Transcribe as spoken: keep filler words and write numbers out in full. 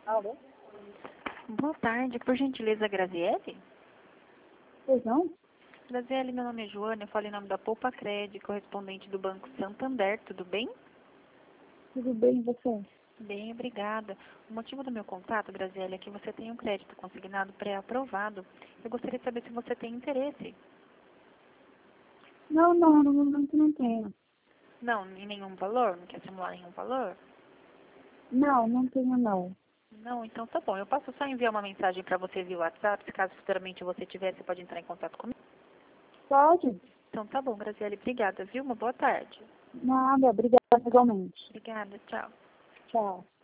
Alô? Boa tarde, por gentileza, Graziele? Pois não? Graziele, meu nome é Joana, eu falo em nome da Poupa Cred, correspondente do Banco Santander, tudo bem? Tudo bem, e você? Bem, obrigada. O motivo do meu contato, Graziele, é que você tem um crédito consignado pré-aprovado. Eu gostaria de saber se você tem interesse. Não, não, no momento não tenho. Não, em nenhum valor? Não quer simular nenhum valor? Não, não tenho não. Não, então tá bom. Eu posso só enviar uma mensagem para você via WhatsApp, se caso futuramente você tiver, você pode entrar em contato comigo. Pode? Então tá bom, Graziele, obrigada, viu? Uma boa tarde. Nada, obrigada igualmente. Obrigada, tchau. Tchau.